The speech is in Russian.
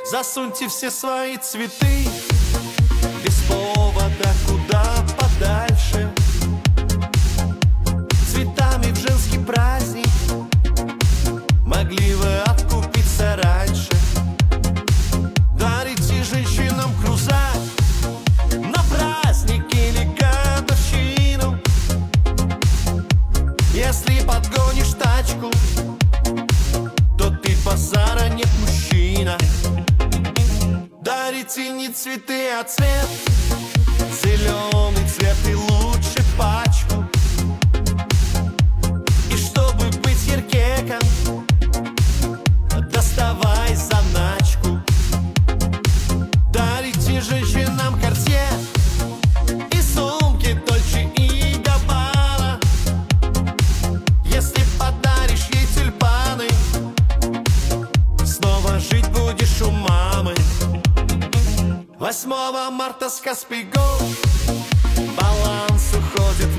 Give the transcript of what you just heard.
Засуньте все свои цветы без повода куда подальше. Цветами в женский праздник могли вы откупиться раньше. Дарите женщинам крузак на праздник или годовщину. Если подгонишь тачку, то ты базара нет мужчина. Дарите не цветы, а цвет. Зеленый цвет и лучше пачку. И чтобы быть еркеком, доставай заначку. Дарите женщинам Картье и сумки Дольче и Габбана. Если подаришь ей тюльпаны, снова жить будешь у мамы. 8 марта с Каспий Голд баланс уходит